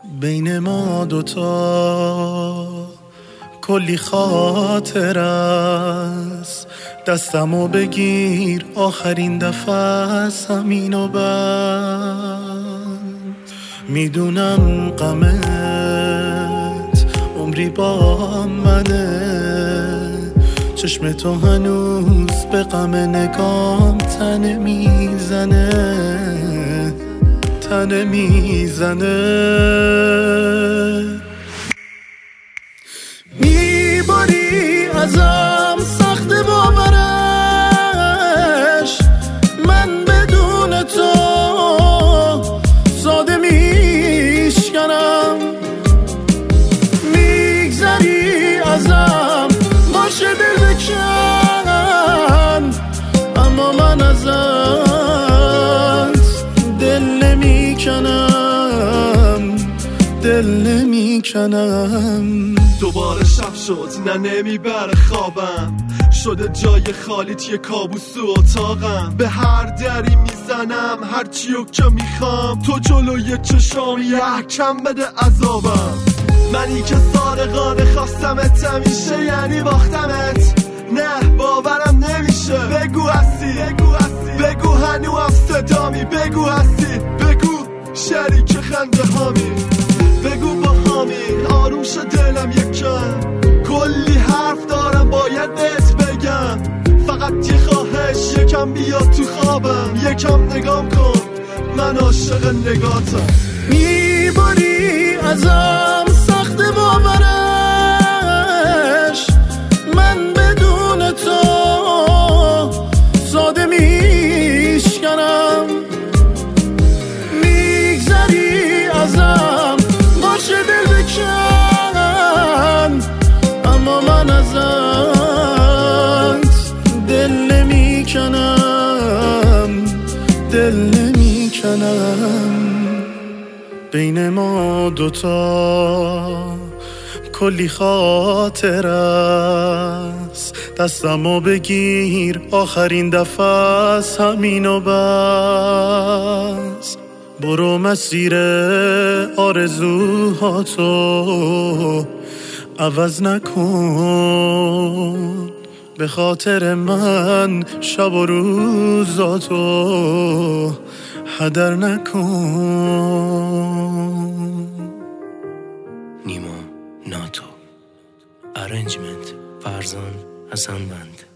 بین ما دوتا کلی خاطر است، دستمو بگیر آخرین دفعه از همینو بند. میدونم غمت عمری با منه، چشم تو هنوز به غم نگام تنه میزنه. میباری ازم سخت باورش، من بدون تو ساده میشکنم. میگذری ازم باشه دل بکن، اما من ازت دل نمیکنم. دوباره شب شد نه نمیبره خوابم، شده جای خالیت یه کابوس تو اتاقم. به هر دری میزنم هرچیو که میخوام، تو جلوی چشام یحکم بده عذابم. منی که سارقانه خواستمت همیشه، یعنی باختمت. نه باورم نمیشه، بگو هستی بگو هنوزم صدامی، بگو هستی بگو شریک خنده هامی، بگو با هامی آروم شد دلم یکم. کلی حرف دارم باید بهت بگم، فقط یه خواهش یکم بیا تو خوابم، یکم نگام کن من عاشق نگاتم. میباری ازم سخت باورش، من بدون تو ساده میشکنم. میگذری ازم باشه دل بکن، اما من ازت دل نمیکنم. بین ما دوتا کلی خاطر است، دستمو بگیر آخرین دفعه از همینو بس. برو مسیر آرزوهاتو عوض نکن، به خاطر من شب و روزاتو هدر نکن. نیما ناتو، ارنجمنت فرزان حسن بند.